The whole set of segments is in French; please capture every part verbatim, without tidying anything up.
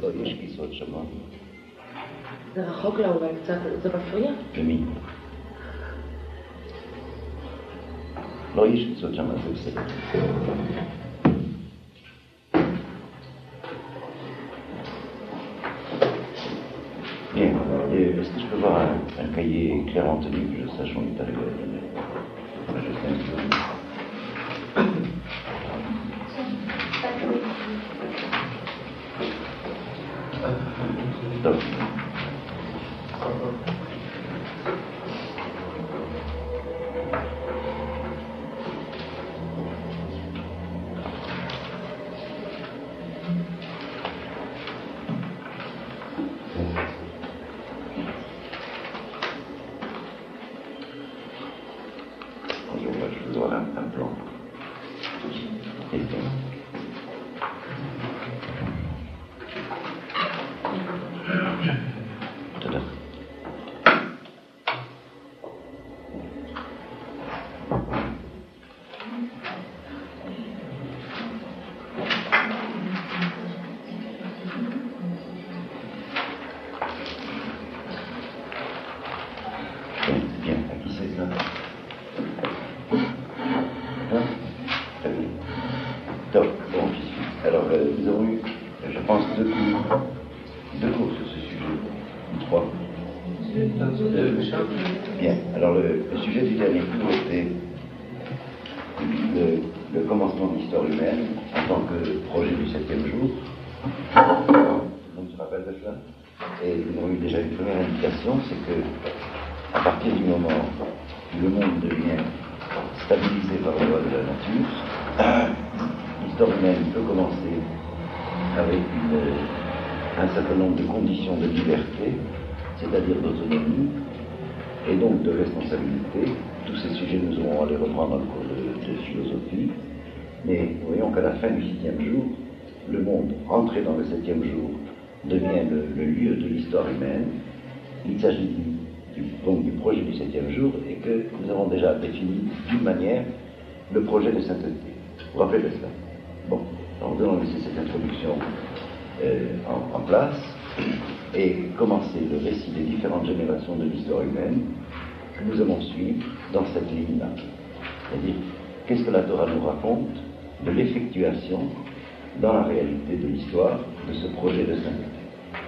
יש כיסאות שמות. זה רחוק לה אולי קצת, זה מפריע? למי? לא, יש כיסאות שמות, זה בסדר. Bien, est-ce que je peux voir un, un cahier clairement tenu, que je sache où on est arrivé à donner? Je sais un peu. Stop. Bien, alors le, le sujet du dernier cours était le, le commencement de l'histoire humaine en tant que projet du septième jour. Tout le monde se rappelle de cela? Et nous avons eu déjà une première indication, c'est que à partir du moment où le monde devient stabilisé par la loi de la nature, l'histoire humaine peut commencer avec une, un certain nombre de conditions de liberté, c'est-à-dire d'autonomie, et donc de responsabilité. Tous ces sujets, nous aurons à les reprendre dans le cours de, de philosophie. Mais voyons qu'à la fin du sixième jour, le monde, entré dans le septième jour, devient le, le lieu de l'histoire humaine. Il s'agit du, du, donc du projet du septième jour, et que nous avons déjà défini d'une manière le projet de sainteté. Vous vous rappelez de cela? Bon, alors nous allons laisser cette introduction euh, en, en place et commencer le récit des différentes générations de l'histoire humaine que nous allons suivre dans cette ligne-là. C'est-à-dire, qu'est-ce que la Torah nous raconte de l'effectuation dans la réalité de l'histoire de ce projet de sainteté.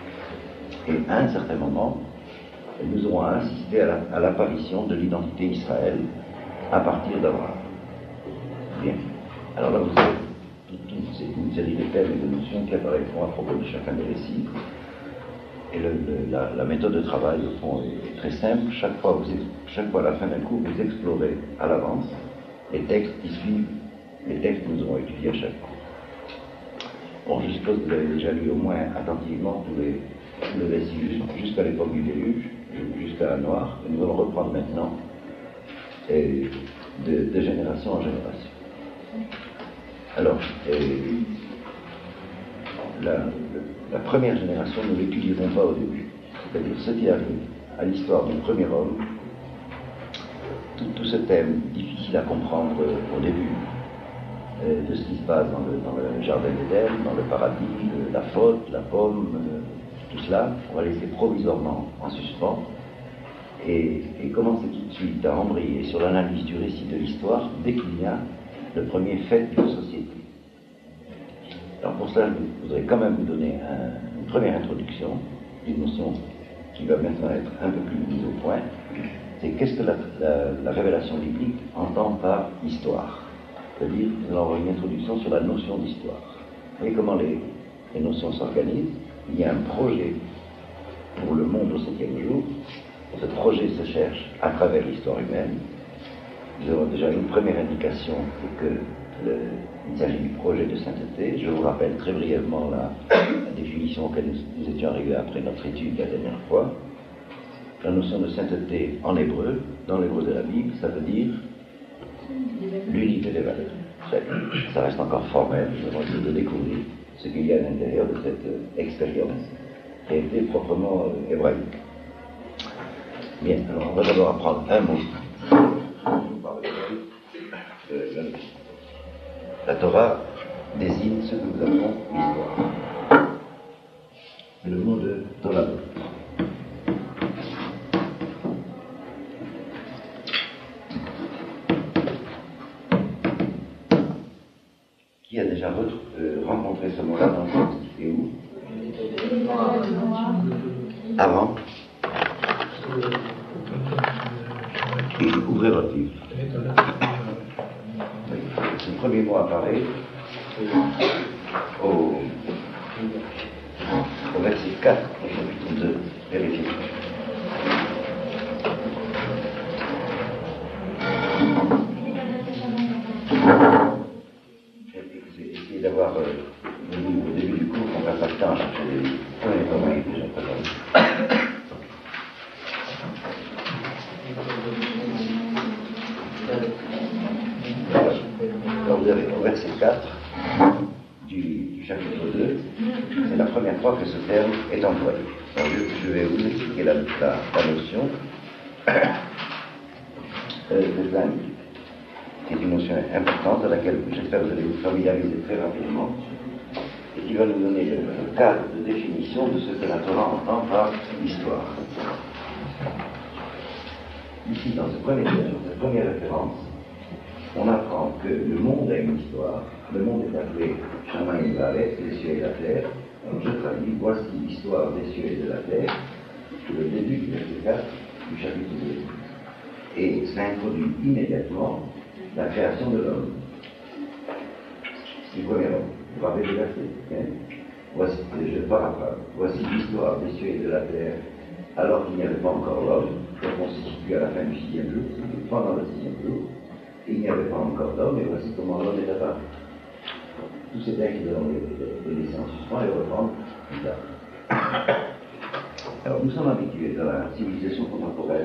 Et à un certain moment, nous aurons à assister à, la, à l'apparition de l'identité Israël à partir d'Abraham. Bien. Alors là, vous avez toute une série de thèmes et de notions qui apparaîtront à propos de chacun des récits. Et le, le, la, la méthode de travail, au fond, est très simple. Chaque fois, vous, chaque fois à la fin d'un cours, vous explorez à l'avance les textes qui suivent les textes que nous aurons étudiés à chaque cours. Bon, je suppose que vous avez déjà lu au moins attentivement tous les, les récits jusqu'à l'époque du déluge, jusqu'à la Noire. Et nous allons reprendre maintenant et de, de génération en génération. Alors, la, la première génération, nous ne l'étudierons pas au début. C'est-à-dire ce qui arrive à l'histoire du premier homme, tout, tout ce thème difficile à comprendre au début, euh, de ce qui se passe dans le, dans le jardin d'Éden, dans le paradis, le, la faute, la pomme, euh, tout cela, on va laisser provisoirement en suspens et, et commencer tout de suite à embrayer sur l'analyse du récit de l'histoire dès qu'il y a le premier fait d'une société. Alors pour cela, je voudrais quand même vous donner un, une première introduction d'une notion qui va maintenant être un peu plus mise au point. C'est qu'est-ce que la, la, la révélation biblique entend par histoire. C'est-à-dire, nous allons avoir une introduction sur la notion d'histoire. Vous voyez comment les, les notions s'organisent. Il y a un projet pour le monde au septième jour. Ce projet se cherche à travers l'histoire humaine. Nous avons déjà une première indication, c'est que le, il s'agit du projet de sainteté. Je vous rappelle très brièvement la, la définition auquel nous, nous étions arrivés après notre étude la dernière fois. La notion de sainteté en hébreu, dans l'hébreu de la Bible, ça veut dire l'unité des valeurs. Ça reste encore formel, je vous demande de découvrir ce qu'il y a à l'intérieur de cette euh, expérience qui a été proprement euh, hébraïque. Bien, alors on va d'abord apprendre un mot. Euh, la Torah désigne ce que nous appelons l'histoire. le mot de Tolado. Qui a déjà euh, rencontré ce mot-là dans le texte et où? Avant. Et ouvrez votre livre. Ce premier mot apparaît au, au verset quatre du chapitre deux. Vérifiez. Essayez d'avoir euh, au début du cours, on passe pas le temps à chercher des livres. On est vraiment déjà préparé. Alors vous avez au verset quatre du, du chapitre deux, c'est la première fois que ce terme est employé. Alors je, je vais vous expliquer la, la, la notion euh, de planning, qui est une notion importante à laquelle j'espère que vous allez vous familiariser très rapidement et qui va nous donner le, le cadre de définition de ce que la Torah entend par histoire. Ici, dans ce premier terme, cette première référence, on apprend que le monde a une histoire. Le monde est appelé Shamayim Va'aretz, les cieux et la terre. Alors je traduis, voici l'histoire des cieux et de la terre, c'est le début du verset quatre du chapitre deux. Et ça introduit immédiatement la création de l'homme. Du premier homme. Vous rappelez le verset, hein? Voici, je paraphrase, voici l'histoire des cieux et de la terre, alors qu'il n'y avait pas encore l'homme, donc on se situe à la fin du sixième jour, pendant le sixième jour. Il n'y avait pas encore d'homme, et voici comment l'homme est apparu. Tous ces textes, nous allons les laisser en suspens et reprendre plus tard. Alors, nous sommes habitués dans la civilisation contemporaine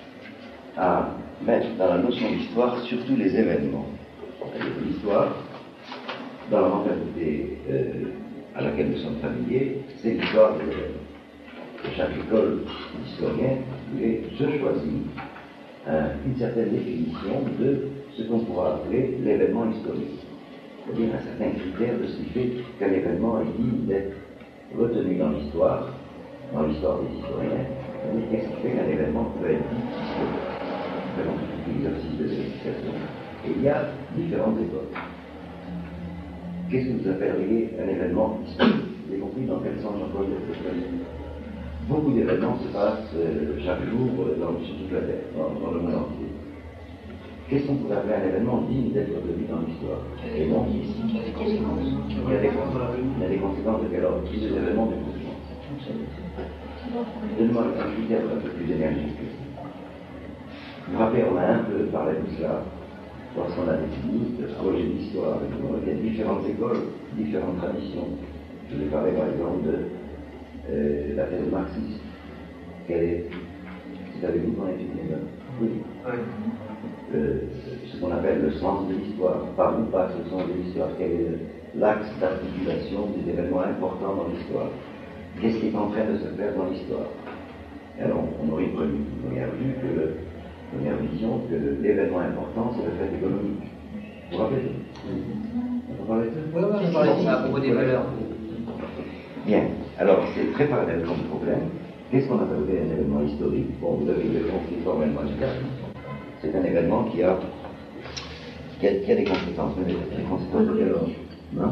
à mettre dans la notion d'histoire surtout les événements. L'histoire, dans la mentalité euh, à laquelle nous sommes familiers, c'est l'histoire des événements. Et chaque école d'historien, je choisis euh, une certaine définition de ce qu'on pourra appeler l'événement historique. C'est-à-dire un certain critère de ce qui fait qu'un événement est digne d'être retenu dans l'histoire, dans l'histoire des historiens. C'est-à-dire qu'est-ce qui fait qu'un événement peut être dit historique. C'est vraiment tout l'exercice de vérification. Et il y a différentes époques. Qu'est-ce que vous appelleriez un événement historique? Vous avez compris dans quel sens j'emploie cette expression? Beaucoup d'événements se passent euh, chaque jour euh, dans, sur toute la Terre, dans, dans le monde entier. Qu'est-ce qu'on pourrait appeler un événement digne d'être retenu dans l'histoire? Et non, il y a des conséquences. Il y a des conséquences. Il y a des conséquences de quel ordre? Des événements de conséquences. Donne-moi un critère un peu plus énergique. Vous vous rappelez, on a un peu parlé de cela lorsqu'on a défini le projet d'histoire. Il y a différentes écoles, différentes traditions. Je vais parler par exemple de Euh, la thèse marxiste. Quelle est, c'est avec vous qu'on a étudié là? Oui. Oui. Euh, ce qu'on appelle le sens de l'histoire. Par où passe le sens de l'histoire? Quel est l'axe d'articulation des événements importants dans l'histoire? Qu'est-ce qui est en train de se faire dans l'histoire? Alors, on aurait une première vue, que le, première vision, que l'événement important, c'est le fait économique. Vous vous rappelez? Oui. On parlait de ça? Oui, oui, on parlait de ça à propos des valeurs. Bien. Alors, c'est très parallèle comme problème. Qu'est-ce qu'on appelle un événement historique? Bon, vous avez le conflit formellement égal. C'est un événement qui a, qui a, qui a des conséquences. Mais des conséquences de quel ordre? Non?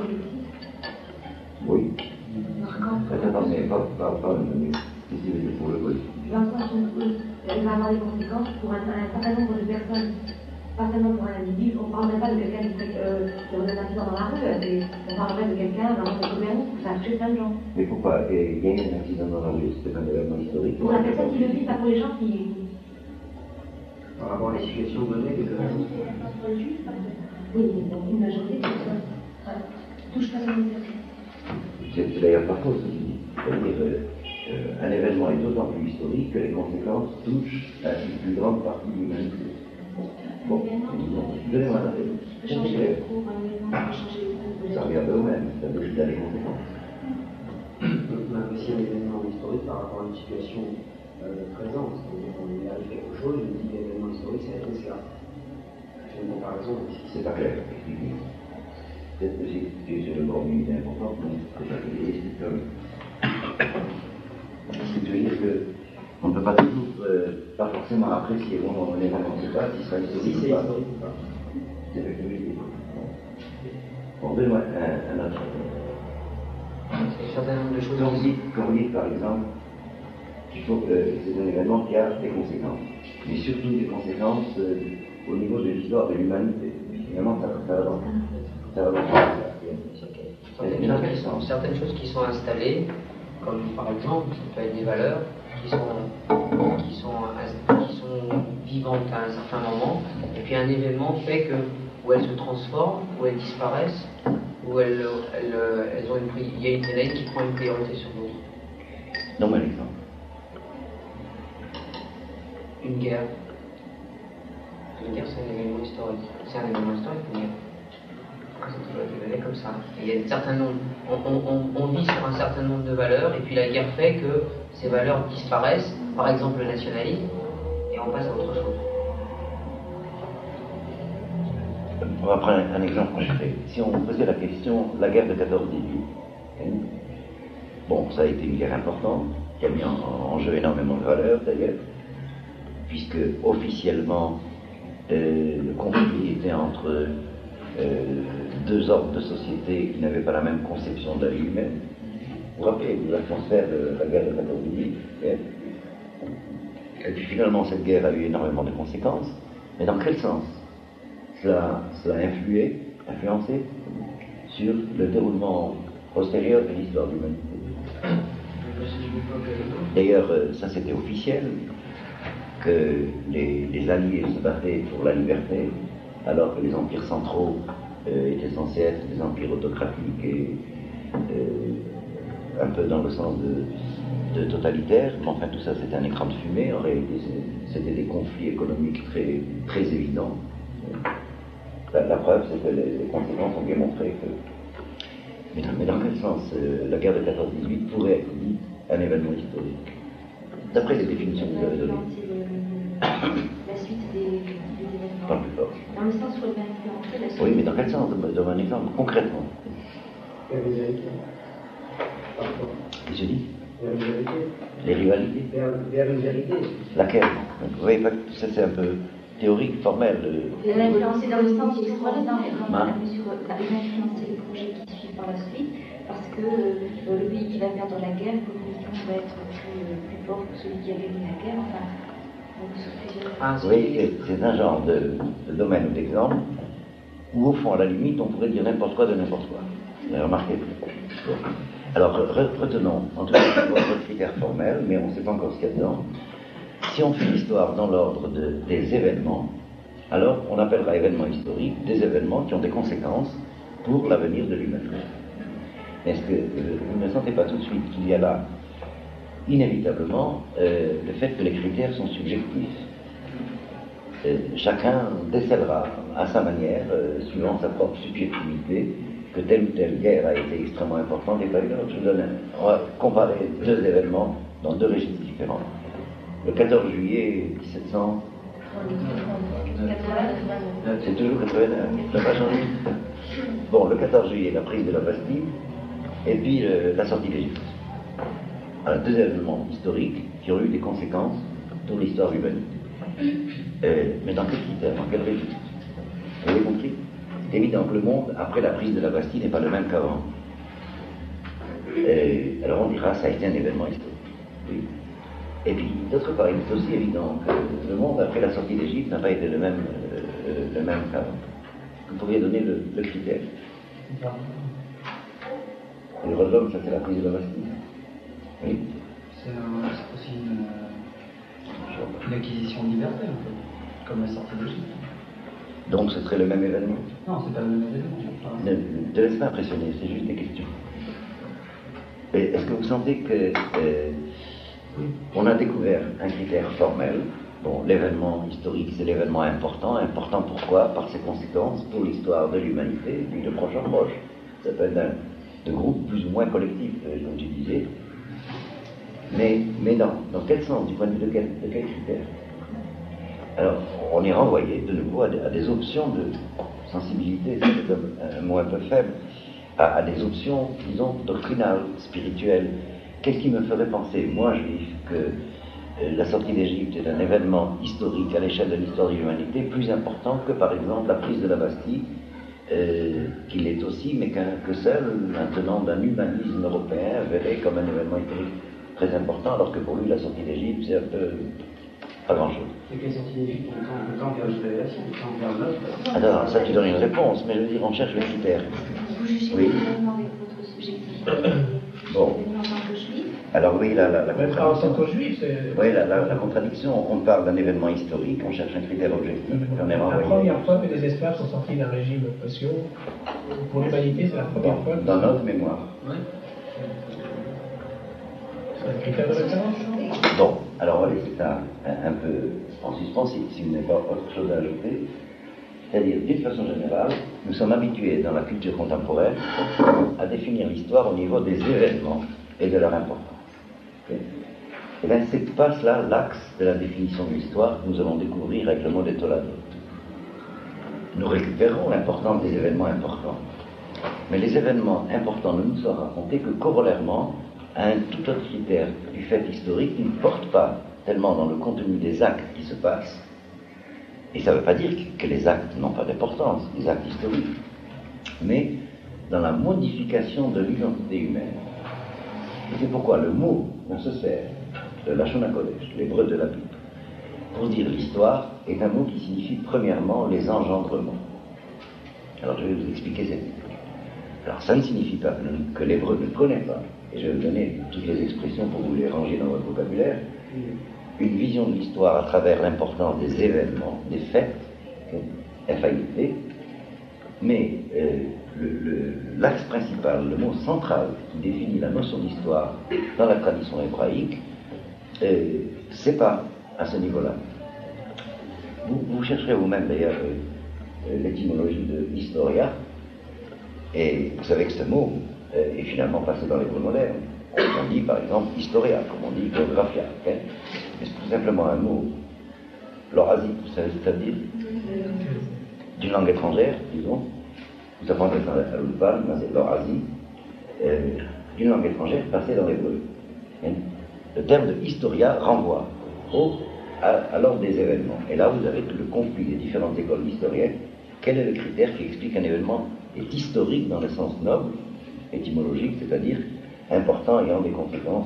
Oui. Attendez, pas, pas, pas le menu. Qu'est-ce qu'il veut dire pour le politique? Il va avoir des conséquences pour un, un certain nombre de personnes. Pas seulement pour un individu, on ne parle même pas de quelqu'un qui fait euh, un accident dans la rue, on parle même de quelqu'un dans un commerce où ça a tué plein de gens. Mais pourquoi? Il y a eu un accident dans la rue, c'est un événement historique. Pour la personne qui le vit, pas pour les gens qui. Par rapport à les situations données, quelque chose. Oui, mais bon, une majorité de personnes touche pas la misère. C'est d'ailleurs pas faux ce que je dis. C'est-à-dire euh, un événement est d'autant plus historique que les conséquences touchent la plus grande partie de l'humanité. Bon, donnez-moi la tête. Ça regarde eux-mêmes, ça veut dire les conséquences. On a aussi un événement historique par rapport à une situation euh, présente. On lui arrive quelque chose, on dit l'événement historique, c'est être esclave. C'est une comparaison. C'est pas clair, expliquez-moi. Peut-être que j'ai sur le bord d'une idée importante, mais c'est pas que les comme. Ce que je veux dire que on ne peut pas toujours, euh, pas forcément apprécier au moment où on est vraiment si ça Si c'est historique ou pas. historique ou pas. C'est ce que je veux dire. Bon, donne-moi un, un autre. C'est un certain nombre de choses. Quand vous dites, quand vous dites par exemple, qu'il faut que c'est un événement qui a des conséquences, mais surtout des conséquences euh, au niveau de l'histoire de l'humanité. Finalement, ça, ça va dans ça va dans Certaines, dans quel sens? certaines choses qui sont installées, comme par exemple, ça peut être des valeurs qui sont, qui sont, qui sont vivantes à un certain moment, et puis un événement fait que, où elles se transforment, où elles disparaissent, où elles, elles, elles ont une pri- il y a une, il y en a une qui prend une priorité sur l'autre. Donne-moi un exemple. Une guerre. Une guerre, c'est un événement historique. C'est un événement historique, une guerre. Ça doit être évalué comme ça. Et il y a un certain nombre, on, on, on, on vit sur un certain nombre de valeurs, et puis la guerre fait que ces valeurs disparaissent, par exemple le nationalisme, et on passe à autre chose. On va prendre un, un exemple concret. Si on posait la question, la guerre de quatorze dix-huit, bon, ça a été une guerre importante, qui a mis en, en jeu énormément de valeurs d'ailleurs, puisque officiellement, euh, le conflit était entre euh, deux ordres de société qui n'avaient pas la même conception de la vie humaine. Vous vous rappelez de l'atmosphère de la guerre de quatorze dix-huit? Et puis finalement, cette guerre a eu énormément de conséquences, mais dans quel sens cela, cela a influé, influencé sur le déroulement postérieur de l'histoire de l'humanité? D'ailleurs, ça c'était officiel, que les, les Alliés se battaient pour la liberté, alors que les empires centraux euh, étaient censés être des empires autocratiques et euh, un peu dans le sens de, de totalitaire. Mais enfin, tout ça c'était un écran de fumée. En réalité, c'était des conflits économiques très, très évidents. La, la preuve, c'est que les, les conséquences ont bien montré que. Mais dans, mais dans quel sens euh, la guerre de quatorze dix-huit pourrait être dite un événement historique? D'après les définitions que vous avez données. La suite des, des événements. Pas plus fort. Dans le sens où elle va influencer la suite. Oui, mais dans quel sens? Donne un exemple, concrètement. La vérité. Parfois. Et je dis Vers une vérité. les rivalités. Vers, vers une vérité. Laquelle? Vous voyez, ça c'est un peu théorique, formel. Elle va influencer dans le sens où c'est dans Hein? la mesure où elle va influencer les projets qui suivent par la suite, parce que euh, le pays qui va perdre la guerre, politiquement, va être plus, euh, plus fort que celui qui a gagné la guerre. Enfin, donc sur plusieurs. Ah, Vous voyez, c'est, c'est un genre de, de domaine ou d'exemple où, au fond, à la limite, on pourrait dire n'importe quoi de n'importe quoi. Vous avez remarqué? Bon. Alors, re- retenons, en tout cas, votre critère formel, mais on ne sait pas encore ce qu'il y a dedans. Si on fait l'histoire dans l'ordre de, des événements, alors on appellera événements historiques des événements qui ont des conséquences pour l'avenir de l'humanité. Est-ce que euh, vous ne sentez pas tout de suite qu'il y a là, inévitablement, euh, le fait que les critères sont subjectifs? euh, Chacun décèlera à sa manière, euh, suivant sa propre subjectivité, que telle ou telle guerre a été extrêmement importante et pas une autre. Je vous donne un, on va comparer deux événements dans deux registres différents. Le quatorze juillet dix-sept cents, c'est toujours quatre-vingt-neuf, ça n'a pas changé. Bon, le quatorze juillet, la prise de la Bastille, et puis euh, la sortie d'Égypte. Voilà, deux événements historiques qui ont eu des conséquences pour l'histoire humaine. Euh, mais dans quel critère, dans quel registre? Vous avez compris? C'est évident que le monde, après la prise de la Bastille, n'est pas le même qu'avant. Euh, alors on dira, ça a été un événement historique. Oui. Et puis, d'autre part, il est aussi évident que le monde, après la sortie d'Égypte, n'a pas été le même, euh, le même qu'avant. Vous pourriez donner le, le critère. Le droit de l'homme, ça c'est la prise de la Bastille. Oui. C'est, un, c'est aussi une, euh, une acquisition de liberté, en fait, comme la sortie d'Égypte. Donc ce serait le même événement? Non, c'est pas le même événement. Ne ne te laisse pas impressionner, c'est juste des questions. Et est-ce que vous sentez que euh, on a découvert un critère formel? Bon, l'événement historique, c'est l'événement important. Important pourquoi? Par ses conséquences pour l'histoire de l'humanité, et puis de proche en proche. Ça peut être un, de groupes plus ou moins collectifs, euh, comme tu disais. Mais, mais dans, dans quel sens, du point de vue de quel, de quel critère? Alors, on est renvoyé de nouveau à des, à des options de sensibilité, c'est un, un mot un peu faible, à, à des options, disons, doctrinales, spirituelles, qu'est-ce qui me ferait penser, moi juif, que euh, la sortie d'Égypte est un événement historique à l'échelle de l'histoire de l'humanité plus important que par exemple la prise de la Bastille, euh, qu'il est aussi, mais qu'un, que seul, maintenant, d'un humanisme européen verrait comme un événement historique très important, alors que pour lui la sortie d'Égypte c'est un peu pas grand-chose. C'est que la sortie d'Égypte, le temps vers la révélation, le temps vers l'autre. Alors, ça tu donnes une réponse, mais je veux dire, on cherche le critère. Vous jugez Oui. l'événement avec votre subjectivité. Bon. L'événement en tant que juif. Alors oui, la, la, la Même pas en tant contradiction. que juif, c'est. Oui, la, la, la contradiction, on parle d'un événement historique, on cherche un critère objectif, puis on est La renvoyé. première fois que les esclaves sont sortis d'un régime social, pour l'humanité, c'est la première fois. Dans notre mémoire. Ouais. C'est un critère de référence. Bon, alors on va laisser ça un, un peu en suspens si, si vous n'avez pas autre chose à ajouter. C'est-à-dire, d'une façon générale, nous sommes habitués dans la culture contemporaine à définir l'histoire au niveau des événements et de leur importance. Okay. Et bien, c'est pas cela l'axe de la définition de l'histoire que nous allons découvrir avec le mot de Toledo. Nous récupérons l'importance des événements importants. Mais les événements importants ne nous sont racontés que corollairement à un tout autre critère du fait historique qui ne porte pas tellement dans le contenu des actes qui se passent. Et ça ne veut pas dire que les actes n'ont pas d'importance, les actes historiques, mais dans la modification de l'identité humaine. Et c'est pourquoi le mot dont se sert de Lachon HaKodesh, l'hébreu de la Bible, pour dire l'histoire, est un mot qui signifie premièrement les engendrements. Alors je vais vous expliquer cette idée. Alors ça ne signifie pas que l'hébreu ne connaît pas, et je vais vous donner toutes les expressions pour vous les ranger dans votre vocabulaire, une vision de l'histoire à travers l'importance des événements, des faits, F A I T, mais euh, le, le, l'axe principal, le mot central qui définit la notion d'histoire dans la tradition hébraïque, euh, c'est pas à ce niveau-là. Vous, vous chercherez vous-même d'ailleurs euh, l'étymologie de historia, et vous savez que ce mot euh, est finalement passé dans l'hébreu moderne. On dit par exemple historia, comme on dit géographia, okay? Mais c'est tout simplement un mot. L'orasie, vous savez ce que ça veut dire? D'une langue étrangère, disons. Vous apprenez à l'Ulpan, c'est l'orasie, euh, d'une langue étrangère passée dans l'hébreu. Le terme de historia renvoie au, à, à l'ordre des événements. Et là, vous avez tout le conflit des différentes écoles historiennes. Quel est le critère qui explique qu'un événement est historique dans le sens noble, étymologique, c'est-à-dire important ayant des conséquences?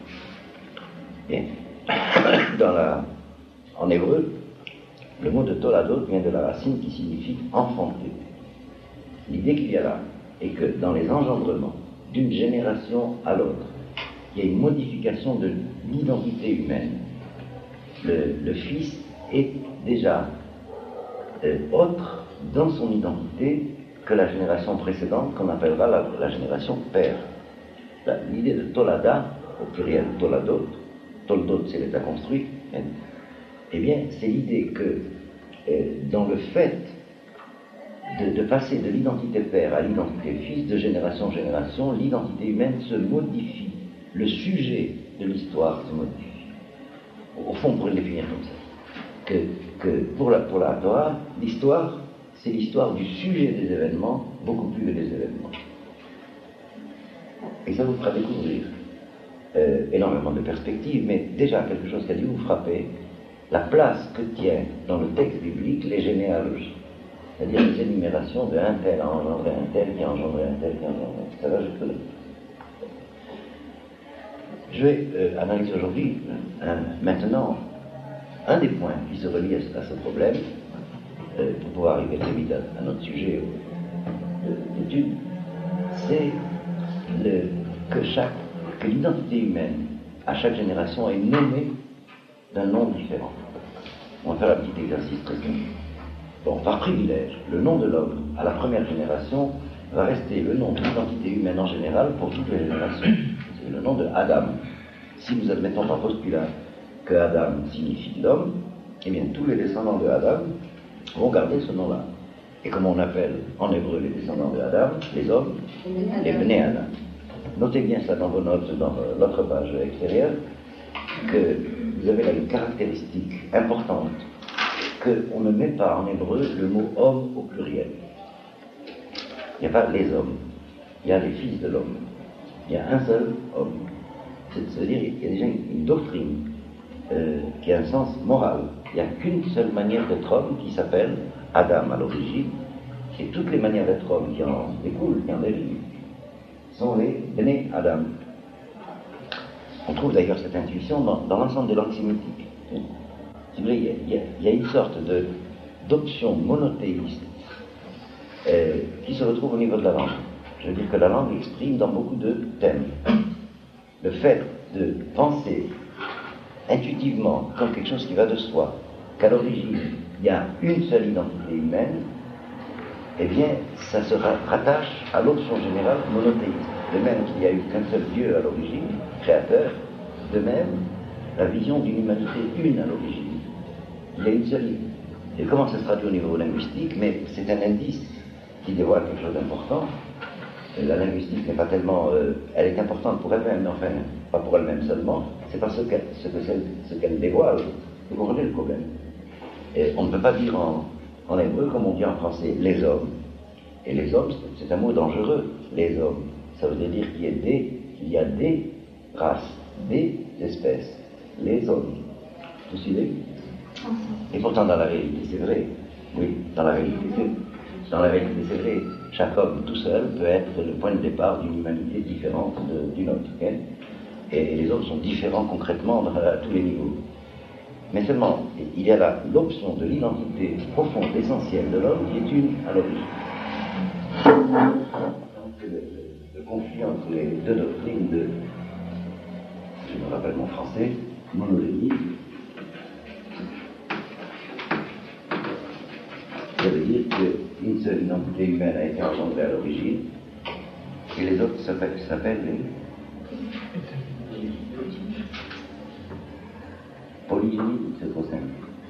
Bien. Dans la, en hébreu, le mot de toladot vient de la racine qui signifie enfanter. L'idée qu'il y a là est que dans les engendrements d'une génération à l'autre, il y a une modification de l'identité humaine. Le, le fils est déjà euh, autre dans son identité que la génération précédente, qu'on appellera la, la génération père. La, l'idée de tolada, au pluriel toladot, toldot c'est l'état construit, hein, eh bien c'est l'idée que euh, dans le fait de, de passer de l'identité père à l'identité fils, de génération en génération, l'identité humaine se modifie, le sujet de l'histoire se modifie. Au, au fond, on pourrait le définir comme ça, que, que pour la, pour la Torah, l'histoire, c'est l'histoire du sujet des événements, beaucoup plus que des événements. Et ça vous fera découvrir euh, énormément de perspectives, mais déjà quelque chose qui a dû vous frapper, la place que tient dans le texte biblique les généalogies, c'est-à-dire les énumérations de un tel a engendré un tel, qui a engendré un tel, qui a engendré un tel. Ça va jusque-là. Je vais euh, analyser aujourd'hui, euh, maintenant, un des points qui se relie à, à ce problème, euh, pour pouvoir arriver très vite à, à notre sujet euh, d'étude, c'est le, que, chaque, que l'identité humaine, à chaque génération, est nommée d'un nom différent. On va faire un petit exercice très simple. Bon, par privilège, le nom de l'homme à la première génération va rester le nom de l'identité humaine en général pour toutes les générations. C'est le nom de Adam. Si nous admettons par postulat que Adam signifie l'homme, eh bien tous les descendants de Adam vont garder ce nom-là. Et comme on appelle en hébreu les descendants de Adam, les hommes, les Bnei Adam. Notez bien ça dans vos notes, dans l'autre page extérieure, que vous avez là une caractéristique importante, qu'on ne met pas en hébreu le mot homme au pluriel. Il n'y a pas les hommes, il y a les fils de l'homme. Il y a un seul homme. C'est-à-dire qu'il y a déjà une, une doctrine euh, qui a un sens moral. Il n'y a qu'une seule manière d'être homme qui s'appelle Adam à l'origine, et toutes les manières d'être homme qui en découlent, qui en dérivent, sont les Bnei Adam. On trouve d'ailleurs cette intuition dans, dans l'ensemble des langues sémitiques. Si vous voulez, il y a, il y a une sorte de, d'option monothéiste euh, qui se retrouve au niveau de la langue. Je veux dire que la langue exprime dans beaucoup de thèmes le fait de penser intuitivement comme quelque chose qui va de soi, qu'à l'origine il y a une seule identité humaine, eh bien ça se rattache à l'option générale monothéiste. De même qu'il n'y a eu qu'un seul Dieu à l'origine, créateur, de même la vision d'une humanité une à l'origine. Il y a une seule. Et comment ça se traduit au niveau linguistique? Mais c'est un indice qui dévoile quelque chose d'important. La linguistique n'est pas tellement... Euh, elle est importante pour elle-même, mais enfin, pas pour elle-même seulement. C'est parce que ce, que ce qu'elle dévoile. Vous comprenez le problème. Et on ne peut pas dire en, en hébreu, comme on dit en français, les hommes. Et les hommes, c'est un mot dangereux, les hommes. Ça veut dire qu'il y a des, qu'il y a des races, des espèces, les hommes. Vous suivez? Et pourtant, dans la réalité, c'est vrai. Oui, dans la réalité, c'est, dans la réalité, c'est vrai. Chaque homme tout seul peut être le point de départ d'une humanité différente de, d'une autre. Okay? Et, et les hommes sont différents concrètement dans, à tous les niveaux. Mais seulement, il y a là l'option de l'identité profonde, essentielle de l'homme qui est une à l'origine. Le, le conflit entre les deux doctrines de, je me rappelle mon français, monogénisme. Ça veut dire qu'une seule identité humaine a été engendrée à l'origine, et les autres s'appellent, s'appellent les polygénie, c'est trop simple.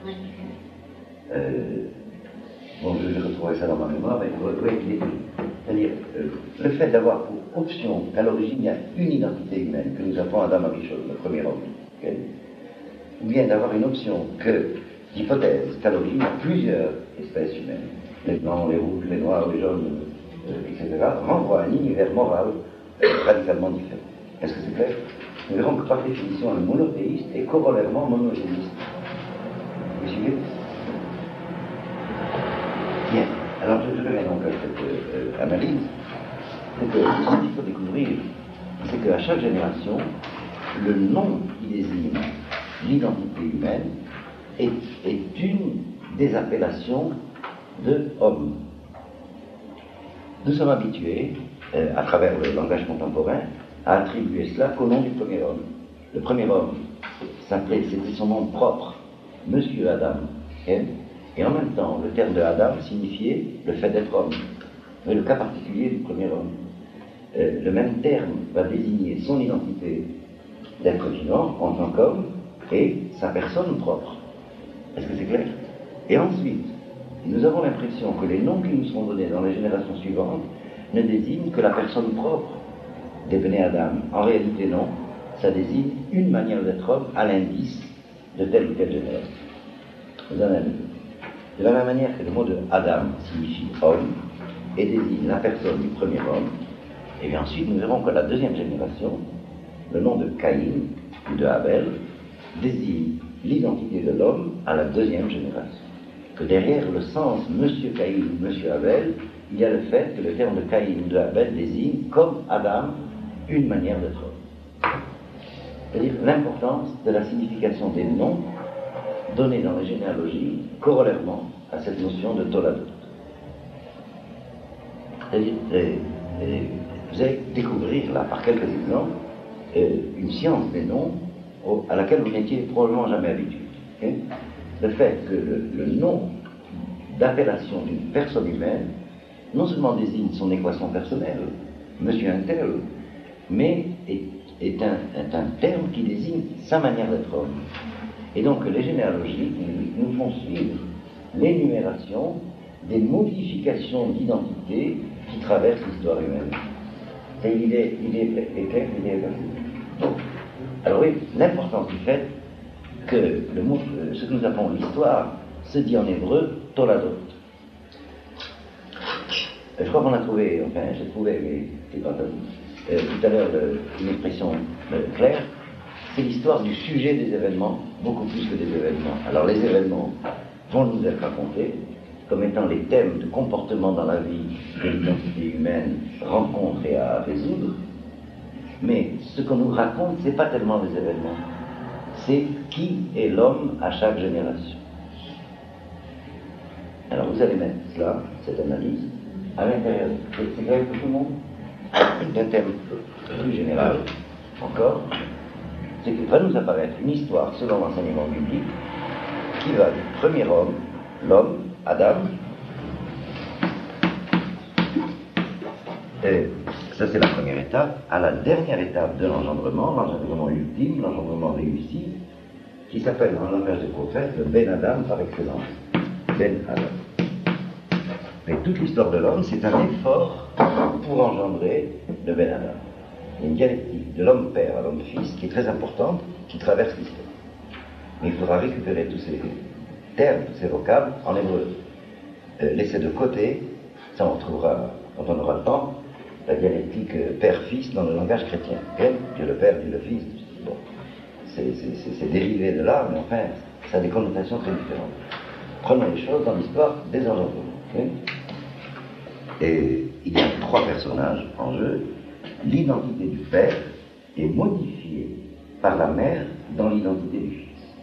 Euh, bon, je vais retrouver ça dans ma mémoire, mais oui, c'est-à-dire euh, le fait d'avoir pour option qu'à l'origine il y a une identité humaine que nous appelons Adam Arishon, le premier homme, okay? Ou bien d'avoir une option que l'hypothèse qu'à l'origine il y a plusieurs espèces humaines, les blancs, les rouges, les noirs, les jaunes, euh, et cetera, renvoie à un univers moral euh, radicalement différent. Est-ce que c'est clair? Nous verrons que par définition le monothéiste est corollairement monogéniste. Vous suivez? Bien. Alors je, je reviens donc à cette euh, analyse. C'est que ce qu'il faut découvrir, c'est qu'à chaque génération, le nom qui désigne l'identité humaine est, est une des appellations de homme. Nous sommes habitués, euh, à travers le langage contemporain, à attribuer cela qu'au nom du premier homme. Le premier homme s'appelait, c'était son nom propre, Monsieur Adam. Et, et en même temps, le terme de Adam signifiait le fait d'être homme. Mais le cas particulier du premier homme. Euh, le même terme va désigner son identité d'être vivant en tant qu'homme et sa personne propre. Est-ce que c'est clair? Et ensuite, nous avons l'impression que les noms qui nous sont donnés dans les générations suivantes ne désignent que la personne propre des Bnei Adam. En réalité, non. Ça désigne une manière d'être homme à l'indice de telle ou telle génération. Vous en avez vu. De la même manière que le mot de Adam signifie homme et désigne la personne du premier homme, et bien ensuite nous verrons que la deuxième génération, le nom de Caïn ou de Abel, désigne l'identité de l'homme à la deuxième génération. Que derrière le sens Monsieur Caïn ou Monsieur Abel, il y a le fait que le terme de Caïn ou de Abel désigne, comme Adam, une manière d'être homme. C'est-à-dire l'importance de la signification des noms donnés dans les généalogies corollairement à cette notion de Toladot. C'est-à-dire, euh, euh, vous allez découvrir là, par quelques exemples, euh, une science des noms au, à laquelle vous n'étiez probablement jamais habitué. Okay? Le fait que le, le nom d'appellation d'une personne humaine non seulement désigne son équation personnelle, Monsieur un tel, mais est, est, un, est un terme qui désigne sa manière d'être homme. Et donc les généalogies nous font suivre l'énumération des modifications d'identité qui traversent l'histoire humaine. Et l'idée, l'idée est claire, l'idée est facile. Alors oui, l'importance du fait que le mot, ce que nous appelons l'histoire se dit en hébreu Toladot. je crois qu'on a trouvé, enfin j'ai trouvé, mais c'est pas euh, tout à l'heure euh, une expression euh, claire, c'est l'histoire du sujet des événements, beaucoup plus que des événements. Alors les événements vont nous être racontés comme étant les thèmes de comportement dans la vie que l'identité humaine rencontre et a à résoudre, mais ce qu'on nous raconte, c'est pas tellement les événements, c'est qui est l'homme à chaque génération. Alors vous allez mettre cela, cette analyse, à l'intérieur, c'est clair pour tout le monde, d'un thème plus général, encore, c'est qu'il va nous apparaître une histoire selon l'enseignement biblique qui va du premier homme, l'homme, Adam, et ça c'est la première étape, à la dernière étape de l'engendrement, l'engendrement ultime, l'engendrement réussi, qui s'appelle dans le langage des prophètes le Ben Adam par excellence. Ben Adam. Mais toute l'histoire de l'homme, c'est un effort pour engendrer le Ben Adam. Il y a une dialectique de l'homme père à l'homme fils qui est très importante, qui traverse l'histoire. Mais il faudra récupérer tous ces termes, tous ces vocables en hébreu. Euh, laisser de côté, ça on retrouvera quand on aura le temps, la dialectique euh, père-fils dans le langage chrétien. Okay? Dieu le Père, Dieu le Fils. Bon, c'est, c'est, c'est, c'est dérivé de là, mais enfin, ça a des connotations très différentes. Prenons les choses dans l'histoire des engendrements. Okay? Et il y a trois personnages en jeu. L'identité du père est modifiée par la mère dans l'identité du fils.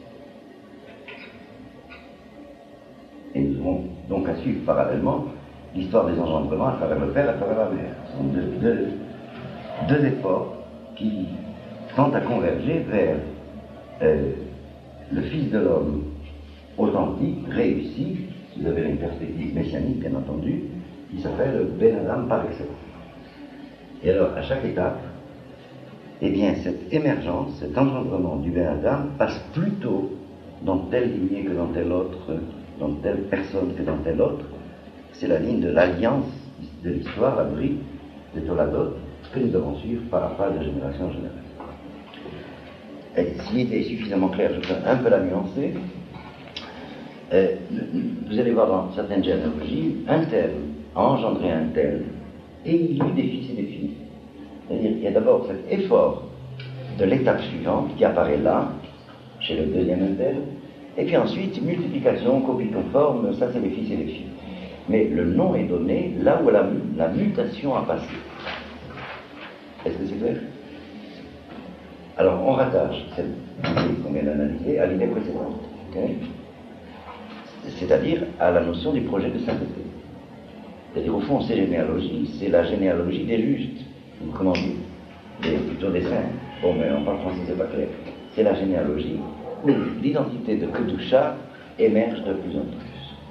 Et nous aurons donc à suivre parallèlement l'histoire des engendrements à travers le père et à travers la mère. Ce sont deux, deux, deux efforts qui tentent à converger vers euh, le Fils de l'homme authentique, réussi, si vous avez une perspective messianique bien entendu, qui s'appelle Ben Adam par excellence. Et alors, à chaque étape, eh bien, cette émergence, cet engendrement du Ben Adam passe plutôt dans telle lignée que dans telle autre, dans telle personne que dans telle autre. C'est la ligne de l'alliance de l'histoire, la brique de Toladot, que nous devons suivre pas à pas de génération en génération. Et si l'idée est suffisamment claire, je peux un peu la nuancer. Euh, vous allez voir dans certaines généalogies, un tel a engendré un tel, et il y eut des fils et des filles. C'est-à-dire qu'il y a d'abord cet effort de l'étape suivante qui apparaît là, chez le deuxième un tel, et puis ensuite, multiplication, copie conforme, ça c'est les fils et les filles. Mais le nom est donné là où la, la mutation a passé. Est-ce que c'est clair? Alors, on rattache cette idée qu'on vient d'analyser à l'idée précédente. Okay? C'est-à-dire à la notion du projet de sainteté. C'est-à-dire, au fond, ces généalogies, c'est la généalogie des justes. Ou comment dire? Des, plutôt des saints. Bon, mais en parle français, c'est pas clair. C'est la généalogie où l'identité de Kedusha émerge de plus en plus.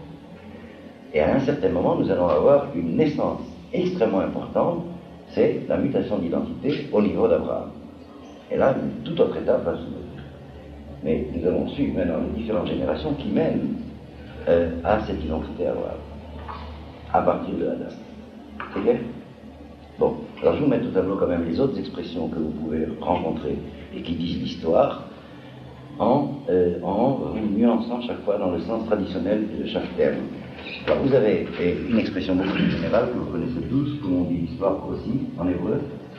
Et à un certain moment, nous allons avoir une naissance extrêmement importante, c'est la mutation d'identité au niveau d'Abraham. Et là, une toute autre étape va se donner. Mais nous allons suivre maintenant les différentes générations qui mènent euh, à cette identité Abraham, à partir de Adam. C'est clair? Bon, alors je vous mets au tableau quand même les autres expressions que vous pouvez rencontrer et qui disent l'histoire, en, euh, en vous nuançant chaque fois dans le sens traditionnel de chaque terme. Alors vous avez une expression beaucoup plus générale que vous connaissez tous, comme on dit histoire aussi, en hébreu.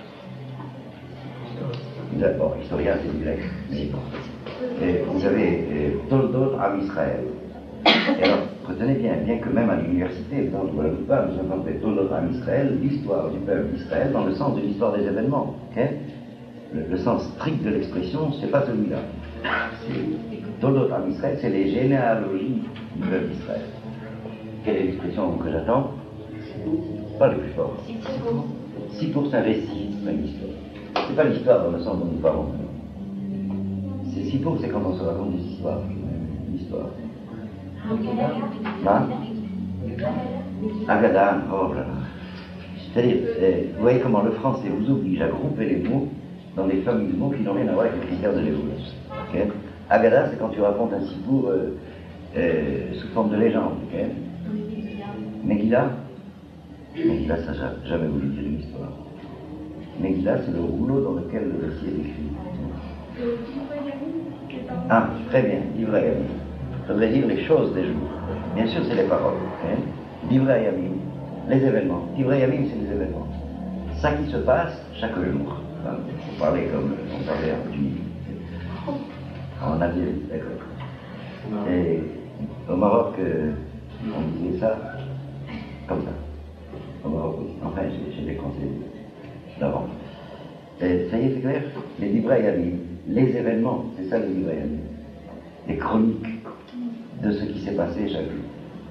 Bon, historien c'est du grec, mais et vous avez Toldot Am Israël. Et alors, retenez bien, bien que même à l'université, dans le pas, nous avons fait Toldot Am Israël, l'histoire du peuple d'Israël, dans le sens de l'histoire des événements. Okay? Le, le sens strict de l'expression, c'est pas celui-là. Toldot Am Israël, c'est les généalogies du peuple d'Israël. Quelle est l'expression que j'attends? Pas le plus fort. Si pour c'est un récit, c'est pas une histoire. C'est pas l'histoire dans le sens dont nous parlons. C'est si pour, c'est quand on se raconte des histoires. L'histoire. Hein? Agadan, oh là là. C'est-à-dire, euh, vous voyez comment le français vous oblige à grouper les mots dans des familles de mots qui n'ont rien à voir avec les critères de l'évolution. Okay? Agada, c'est quand tu racontes un sipour euh, euh, sous forme de légende. Okay? Megillah, Megillah, ça n'a jamais voulu dire une histoire. Megillah, c'est le rouleau dans lequel le récit est écrit. Ah, très bien, livre à Yamim. Ça veut dire les choses des jours. Bien sûr, c'est les paroles. Hein? Livre à Yamim, les événements. Divrei Yamim, c'est les événements. Ça qui se passe chaque jour. Enfin, on parlait comme on parlait en Tunisie. En Algérie, d'accord. Et au Maroc, euh, on disait ça comme ça. Au Maroc aussi. Enfin, j'ai des conseils d'avant. Et ça y est, c'est clair? Les Divrei Yamim, les événements, c'est ça les Divrei Yamim. Les chroniques de ce qui s'est passé chaque jour.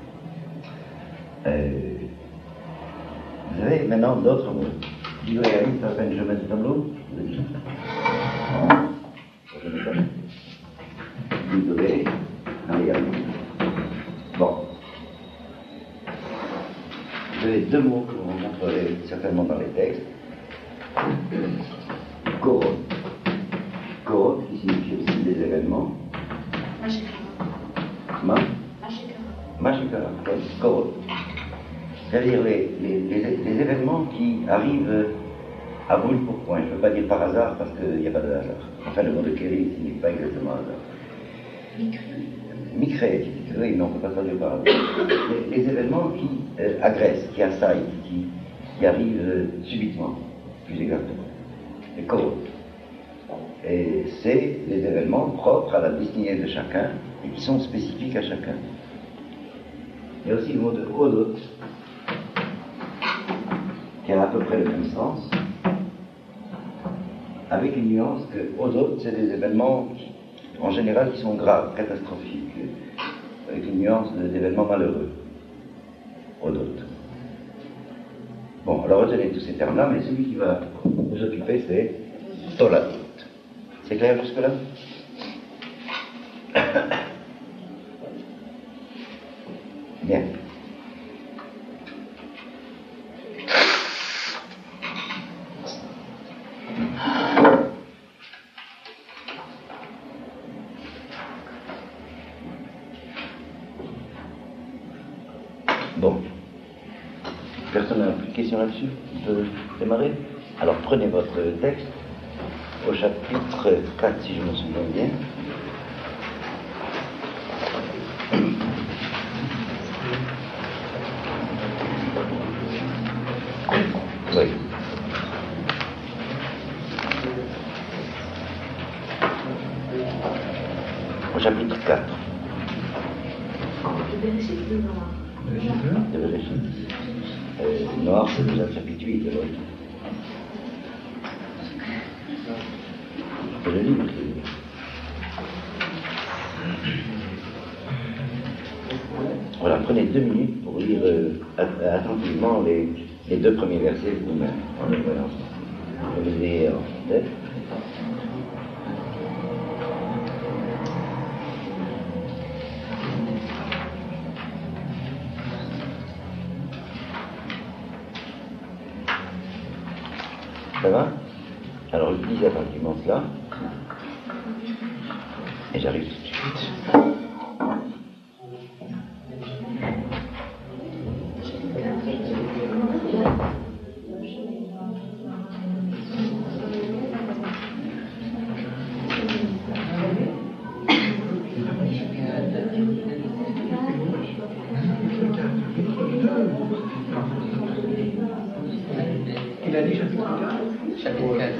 Euh, vous avez maintenant d'autres mots. Divrei Yamim, ça s'appelle je mets du tableau. Je le dis. Je ne sais pas. Divrei Yamim. Bon. Vous avez deux mots que vous rencontrerez certainement dans les textes. Korot. Korot, qui signifie aussi des événements. Ma Mashikara, Korot. C'est-à-dire les, les, les, les événements qui arrivent à brûle pour point. Je ne veux pas dire par hasard parce qu'il n'y a pas de hasard. Enfin, le mot de Kéri ne signifie pas exactement hasard. Mikré, oui, non, on ne peut pas traduire par hasard. Les, les événements qui euh, agressent, qui assaillent, qui, qui arrivent euh, subitement, plus exactement. Les Korot. Et c'est les événements propres à la destinée de chacun et qui sont spécifiques à chacun. Il y a aussi le mot de Odot, qui a à peu près le même sens, avec une nuance que Odot, c'est des événements qui, en général qui sont graves, catastrophiques, avec une nuance d'événements malheureux. Odot. Bon, alors retenez tous ces termes-là, mais celui qui va nous occuper, c'est Toladot. C'est clair jusque-là? Bien. Bon. Personne n'a plus de questions là-dessus? On peut démarrer? Alors prenez votre texte au chapitre quatre, si je me souviens bien. Oui. Au chapitre quatre. De Bereshit. Euh, noir, c'est déjà le chapitre huit, alors. C'est le livre qui est dit. Voilà, prenez deux minutes pour lire euh, attentivement les, les deux premiers versets vous-même, en les voyant. Vous les ayez en tête. Ça va? Alors je lis attentivement cela. Et j'arrive tout de suite. Il a dit chapitre quatre? Chapitre quatre.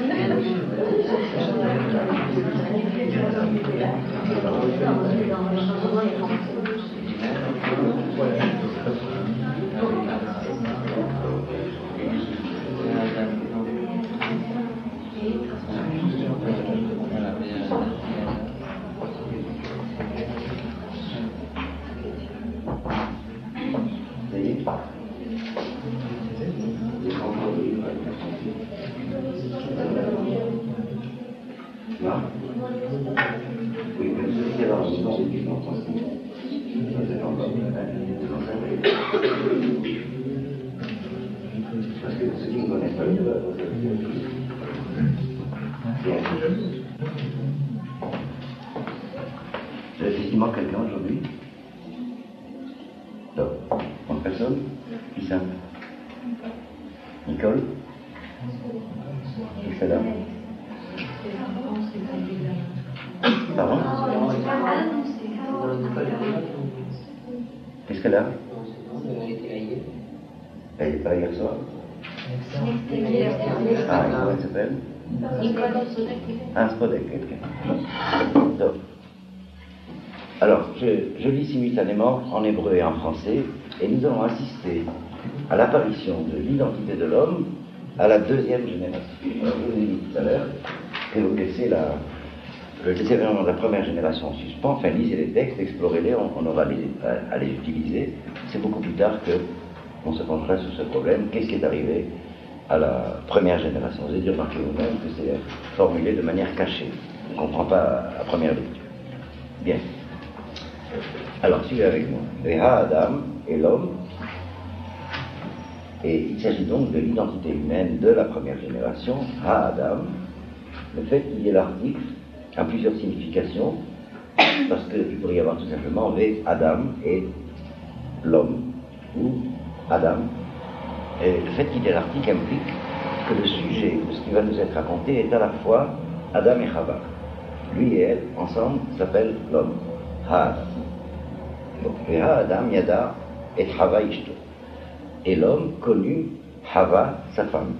Oui, mais celui qui est dans le temps, c'est qu'il entend ce qu'il parce que ceux qui ne connaissent pas le Dieu, bien. Est-ce qu'il manque quelqu'un aujourd'hui? Non. En personne? Qui ça? Nicole? Qui c'est là? Pardon? Qu'est-ce qu'elle a? Elle n'est pas hier soir. Next Ah, comment elle s'appelle? Un Spodek, quelqu'un. Donc, alors, je, je lis simultanément en hébreu et en français, et nous allons assister à l'apparition de l'identité de l'homme à la deuxième génération. Alors, je vous ai dit tout à l'heure que vous laissez la, le laissez vraiment la première génération en suspens, enfin, lisez les textes, explorez-les, on, on aura les, à, à les utiliser. C'est beaucoup plus tard que on se penchera sur ce problème. Qu'est-ce qui est arrivé à la première génération? Vous avez dû remarquer vous-même que c'est formulé de manière cachée. On ne comprend pas à première lecture. Bien. Alors, suivez avec moi. Le Ha-Adam est l'homme, et il s'agit donc de l'identité humaine de la première génération, Ha-Adam. Le fait qu'il y ait l'article a plusieurs significations, parce qu'il pourrait y avoir tout simplement V Adam et l'homme, ou Adam. Et le fait qu'il y ait l'article implique que le sujet de ce qui va nous être raconté est à la fois Adam et Chava. Lui et elle, ensemble, s'appellent l'homme. Ha-Adam. Donc, Ha-Adam Yada et Chava Ishto. Et l'homme connut Chava, sa femme.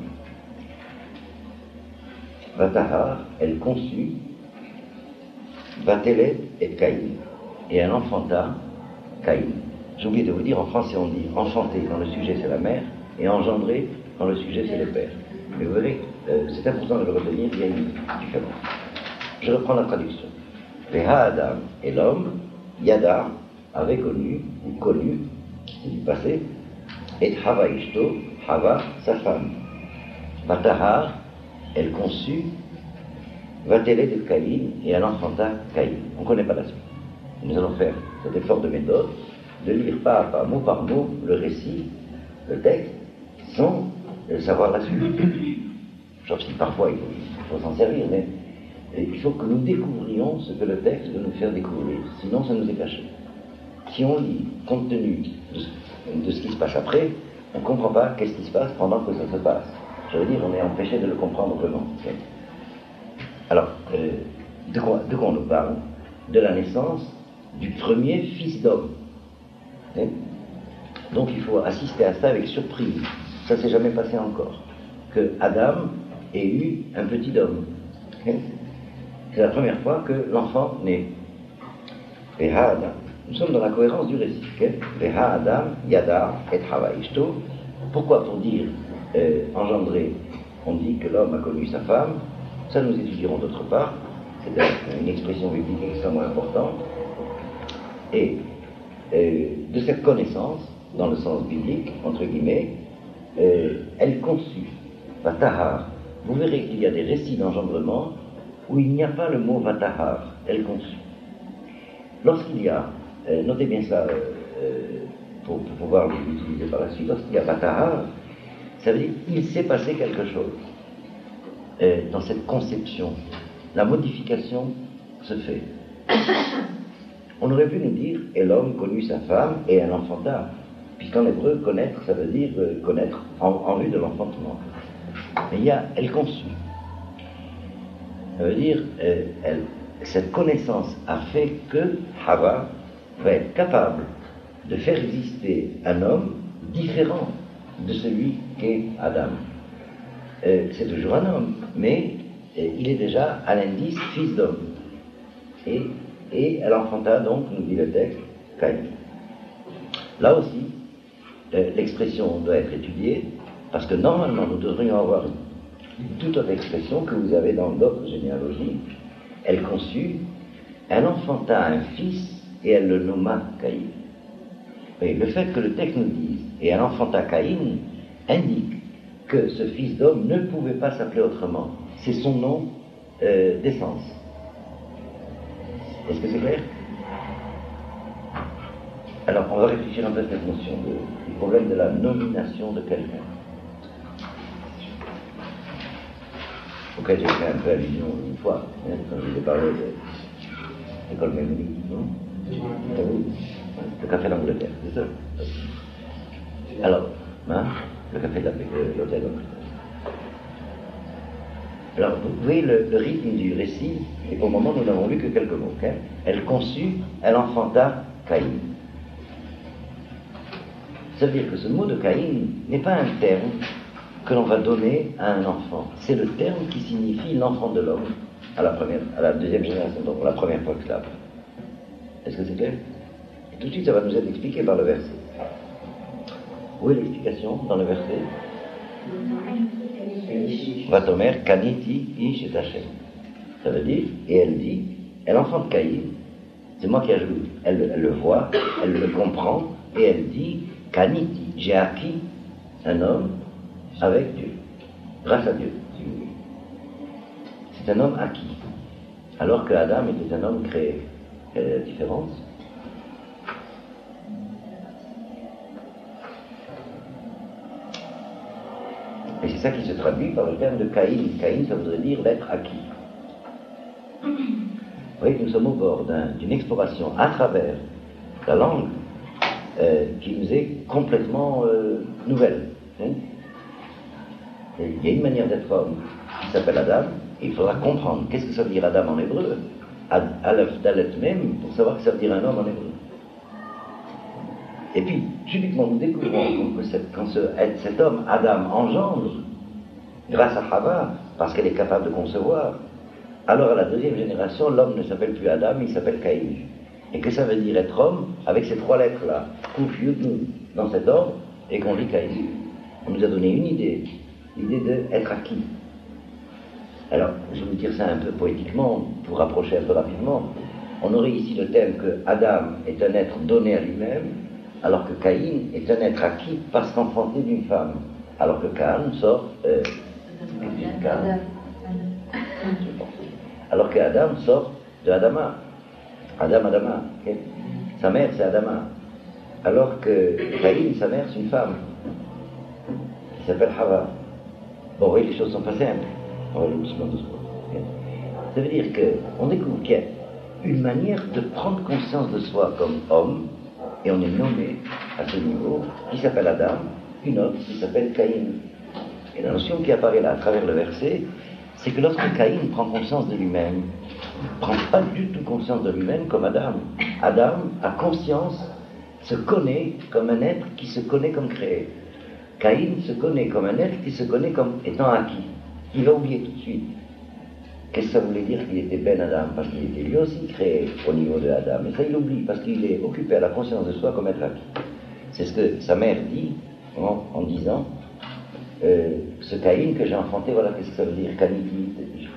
Vatahar, elle conçut Vatelet et Caïn. Et elle enfanta Caïn. J'ai oublié de vous dire, en français on dit enfanter quand le sujet c'est la mère, et engendrer quand le sujet c'est le père. Mais vous verrez, euh, c'est important de le retenir, il y a une différence. Je reprends la traduction. Veha Adam et l'homme, Yada avait connu, ou connu, c'est du passé, et Chava Ishto, Chava, sa femme. Vatahar, elle conçut, Vatelet de Caïn, et elle enfanta Caïn. On ne connaît pas la suite. Nous allons faire cet effort de méthode, de lire pas à pas, mot par mot, le récit, le texte, sans savoir la suite. Sauf si parfois il faut, faut s'en servir, mais il faut que nous découvrions ce que le texte veut nous faire découvrir, sinon ça nous est caché. Si on lit compte tenu de, de ce qui se passe après, on ne comprend pas qu'est-ce qui se passe pendant que ça se passe. Je veux dire, on est empêché de le comprendre vraiment. Alors, euh, de quoi, de quoi on nous parle? De la naissance du premier fils d'homme. Donc il faut assister à ça avec surprise. Ça s'est jamais passé encore. Que Adam ait eu un petit homme. C'est la première fois que l'enfant naît. Nous sommes dans la cohérence du récit. Adam, Yada et Chava Ishto. Pourquoi? Pour dire euh, engendrer, on dit que l'homme a connu sa femme. Ça nous étudierons d'autre part. C'est une expression biblique extrêmement importante. Et euh, de cette connaissance, dans le sens biblique, entre guillemets, euh, elle conçut, Vatahar. Vous verrez qu'il y a des récits d'engendrement où il n'y a pas le mot Vatahar, elle conçut. Lorsqu'il y a, euh, notez bien ça euh, pour, pour pouvoir l'utiliser par la suite, lorsqu'il y a Vatahar, ça veut dire qu'il s'est passé quelque chose euh, dans cette conception. La modification se fait. On aurait pu nous dire, et l'homme connut sa femme et elle enfanta, puisqu'en hébreu, connaître, ça veut dire euh, connaître en, en vue de l'enfantement. Mais il y a, elle conçut. Ça veut dire, euh, elle, cette connaissance a fait que Chava va être capable de faire exister un homme différent de celui qu'est Adam. Euh, c'est toujours un homme, mais euh, il est déjà à l'indice fils d'homme. Et Et elle enfanta donc, nous dit le texte, Caïn. Là aussi, euh, l'expression doit être étudiée, parce que normalement nous devrions avoir une toute autre expression que vous avez dans d'autres généalogies. Elle conçut, elle enfanta un fils et elle le nomma Caïn. Et le fait que le texte nous dise, et elle enfanta Caïn, indique que ce fils d'homme ne pouvait pas s'appeler autrement. C'est son nom euh, d'essence. Est-ce que c'est clair? Alors, on va réfléchir un peu à cette notion de, du problème de la nomination de quelqu'un. Auquel j'ai fait un peu allusion une fois, hein, quand je vous ai parlé de l'école mémonique, non? Ah oui, le café d'Angleterre, c'est ça? Alors, hein, le café de l'hôtel d'Angleterre. Alors, vous voyez le, le rythme du récit, et pour le moment, nous n'avons vu que quelques mots. Hein. Elle conçut, elle enfanta Caïn. Ça veut dire que ce mot de Caïn n'est pas un terme que l'on va donner à un enfant. C'est le terme qui signifie l'enfant de l'homme à la première, à la deuxième génération, donc la première fois que cela. Est-ce que c'est clair? Et tout de suite, ça va nous être expliqué par le verset. Où est l'explication dans le verset? Vatomer kaniti ish et Hachem. Ça veut dire, et elle dit, elle enfante Caïn, c'est moi qui ajoute, elle, elle le voit, elle le comprend, et elle dit, kaniti, j'ai acquis un homme avec Dieu, grâce à Dieu, si vous voulez. C'est un homme acquis, alors que Adam était un homme créé. Quelle est la différence? Et c'est ça qui se traduit par le terme de Caïn. Caïn, ça voudrait dire d'être acquis. Vous voyez que nous sommes au bord d'un, d'une exploration à travers la langue euh, qui nous est complètement euh, nouvelle. Hein? Et il y a une manière d'être homme qui s'appelle Adam, et il faudra comprendre qu'est-ce que ça veut dire Adam en hébreu, Aleph Dalet même, pour savoir que ça veut dire un homme en hébreu. Et puis, subitement, nous découvrons que cette, quand ce, cet homme, Adam, engendre, grâce à Chava, parce qu'elle est capable de concevoir, alors à la deuxième génération, l'homme ne s'appelle plus Adam, il s'appelle Caïn. Et que ça veut dire être homme avec ces trois lettres-là, Kouf, Yud, Nun, dans cet ordre, et qu'on lit Caïn. On nous a donné une idée, l'idée d'être acquis. Alors, je vais vous dire ça un peu poétiquement, pour rapprocher un peu rapidement. On aurait ici le thème que Adam est un être donné à lui-même, alors que Caïn est un être acquis parce qu'enfanté d'une femme. Alors que Caïn sort... Euh, Caïn, alors que Adam sort de Adama. Adam, Adama. Okay. Sa mère, c'est Adama. Alors que Caïn, sa mère, c'est une femme qui s'appelle Hava. Bon, vous voyez, les choses sont pas simples. On va aller doucement, doucement. Okay. Ça veut dire qu'on découvre qu'il y a une manière de prendre conscience de soi comme homme, et on est nommé à ce niveau, qui s'appelle Adam, une autre qui s'appelle Caïn. Et la notion qui apparaît là à travers le verset, c'est que lorsque Caïn prend conscience de lui-même, il ne prend pas du tout conscience de lui-même comme Adam. Adam a conscience, se connaît comme un être qui se connaît comme créé. Caïn se connaît comme un être qui se connaît comme étant acquis. Il va oublier tout de suite. Qu'est-ce que ça voulait dire qu'il était Ben Adam? Parce qu'il était lui aussi créé au niveau de Adam. Et ça, il oublie, parce qu'il est occupé à la conscience de soi comme être acquis. C'est ce que sa mère dit en, en disant euh, ce Caïn que j'ai enfanté, voilà qu'est-ce que ça veut dire, Kaniti.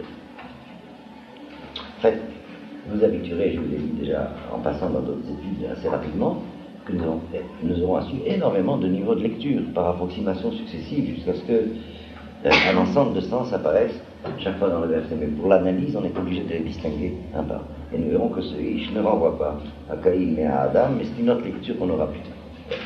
En fait, vous habituerez, je vous l'ai dit déjà en passant dans d'autres études assez rapidement, que nous aurons, nous aurons assu énormément de niveaux de lecture par approximation successive jusqu'à ce que euh, un ensemble de sens apparaisse chaque fois dans le verset. Mais pour l'analyse, on est obligé de les distinguer un par un. Et nous verrons que ce Ish ne renvoie pas à Caïn mais à Adam, mais c'est une autre lecture qu'on aura plus tard.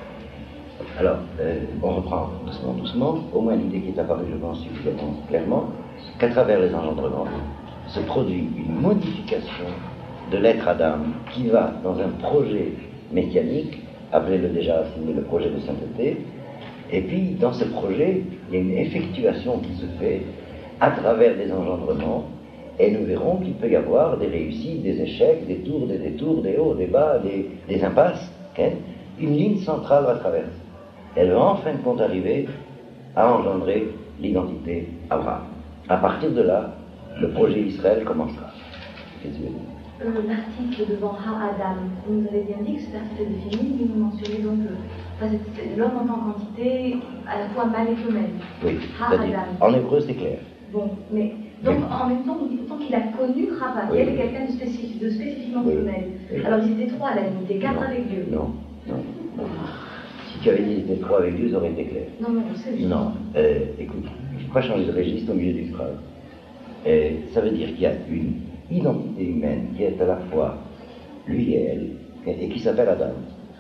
Alors, euh, on reprend doucement, doucement, au moins l'idée qui est apparue, je pense, suffisamment clairement, qu'à travers les engendrements se produit une modification de l'être Adam qui va dans un projet mécanique, appelez-le déjà, si vous voulez, le projet de sainteté, et puis dans ce projet, il y a une effectuation qui se fait à travers des engendrements, et nous verrons qu'il peut y avoir des réussites, des échecs, des tours, des détours, des hauts, des bas, des, des impasses. Okay? Une ligne centrale va traverser. Elle va en fin de compte arriver à engendrer l'identité Abraham. À partir de là, le projet Israël commencera. Qu'est-ce que tu veux dire? Euh, l'article devant Ha-Adam, vous nous avez bien dit que cet article est féminin, mais vous mentionnez donc le, enfin, c'est l'homme en tant qu'entité, à la fois mâle et femelle. Oui, c'est-à-dire, en hébreu c'est clair. Bon, mais donc en même temps, tant qu'il a connu Chava, oui. Il y avait quelqu'un de, spécif, de spécifiquement oui. femelle. Oui. Alors ils étaient trois à la limite, quatre non. avec Dieu. Non, non, non. Si tu avais dit qu'ils étaient trois avec Dieu, ça aurait été clair. Non, non, je sais. Non, euh, écoute, il ne faut pas changer de registre au milieu d'une phrase. Euh, ça veut dire qu'il y a une identité humaine qui est à la fois lui et elle, et qui s'appelle Adam.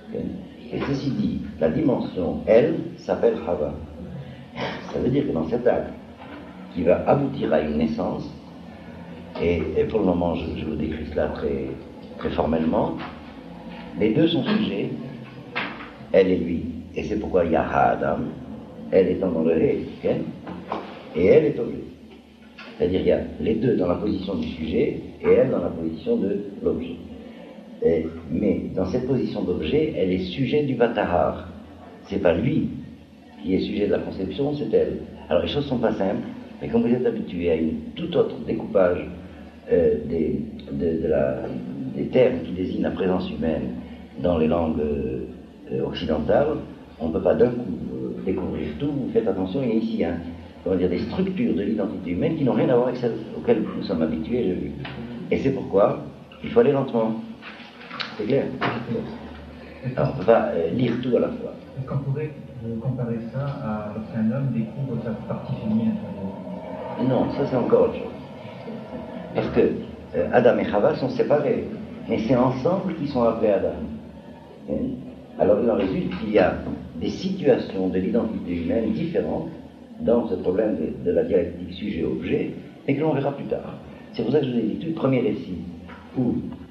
Et ceci dit, la dimension elle s'appelle Chava. Ça veut dire que dans cet acte qui va aboutir à une naissance, et, et pour le moment je, je vous décris cela très, très formellement, les deux sont sujets, elle et lui, et c'est pourquoi il y a Ha-Adam, elle étant dans le He, okay? Et elle est objet. C'est-à-dire qu'il y a les deux dans la position du sujet et elle dans la position de l'objet. Et, mais dans cette position d'objet, elle est sujet du Vatahar. c'est pas lui qui est sujet de la conception, c'est elle. Alors les choses sont pas simples, mais comme vous êtes habitué à une tout autre découpage euh, des, de, de la, des termes qui désignent la présence humaine dans les langues euh, occidentales, on ne peut pas d'un coup euh, découvrir tout. Vous faites attention, il y a ici un, comment dire, des structures de l'identité humaine qui n'ont rien à voir avec celles auxquelles nous sommes habitués, j'ai vu. Et c'est pourquoi il faut aller lentement. C'est clair? Alors on ne peut pas euh, lire tout à la fois. Est-ce qu'on pourrait euh, comparer ça à lorsqu'un homme découvre sa partie féminine? Non, ça c'est encore autre chose. Parce que euh, Adam et Chava sont séparés, mais c'est ensemble qu'ils sont appelés Adam. Et alors il en résulte qu'il y a des situations de l'identité humaine différentes dans ce problème de, de la dialectique sujet-objet, et que l'on verra plus tard. C'est pour ça que je vous ai dit tout le premier récit où